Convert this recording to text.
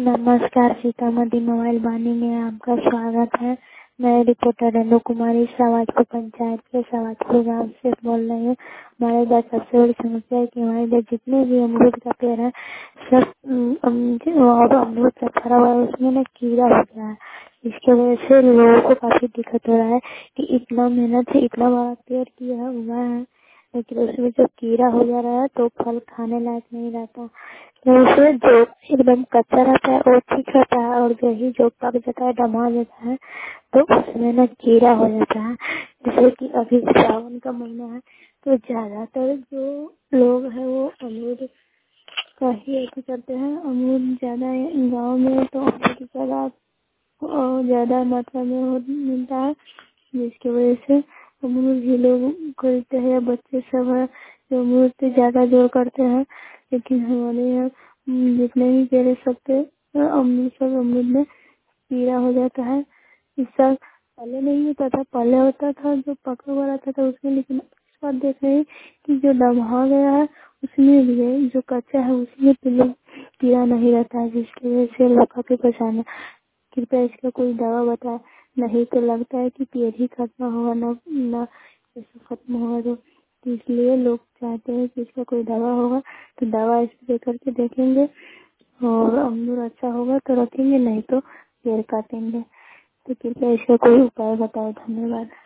नमस्कार, सीतामढ़ी मोबाइल वाणी में आपका स्वागत है। मैं रिपोर्टर रेणु कुमारी सवाजपुर पंचायत के सवाजपुर गांव से बोल रही हूँ। हमारे इधर सबसे बड़ी समस्या है कि हमारे इधर जितने भी अमरूद का पेड़ है सब और अमरूद का फरा हुआ है, उसमें ना कीड़ा हो गया है। इसके वजह से लोगों को काफी दिक्कत हो रहा है कि इतना मेहनत से इतना बड़ा पेड़ किया हुआ है, लेकिन उसमें जब कीड़ा हो जा रहा है तो फल खाने लायक नहीं रहता। तो उसमें जो एकदम कच्चा रहता है वो ठीक रहता है, और जो पक जाता है, डमा जाता है, तो उसमें ना कीड़ा हो जाता है। जैसे कि अभी सावन का महीना है तो ज्यादातर जो लोग हैं वो अमरूद का ही खेती करते हैं। अमरूद ज्यादा गाँव में तो अमरूद ज्यादा मात्रा में मिलता है, जिसकी वजह से अमरूद भी लोग खरीदते हैं। बच्चे सब है जो अमरूद पे ज्यादा जोर करते हैं, लेकिन हमारे यहाँ जितने भी पेड़ सकते अमरूद में कीड़ा हो जाता है। इस साल पहले नहीं होता था, पहले होता था जो पका हुआ रहता था उसमें, लेकिन इस बार देख रहे हैं कि जो दबा गया है उसमें भी है, जो कच्चा है उसमें भी कीड़ा नहीं रहता है, जिसकी वजह से लोग काफी परेशान है। कृपया इसका कोई दवा बताए, नहीं तो लगता है कि पेड़ ही खत्म होगा, ना इसको खत्म होगा। तो इसलिए लोग चाहते हैं कि इसका कोई दवा होगा तो दवा स्प्रे करके देखेंगे, और अमरूद अच्छा होगा तो रखेंगे, नहीं तो पेड़ काटेंगे। तो कृपया इसका कोई उपाय बताओ। धन्यवाद।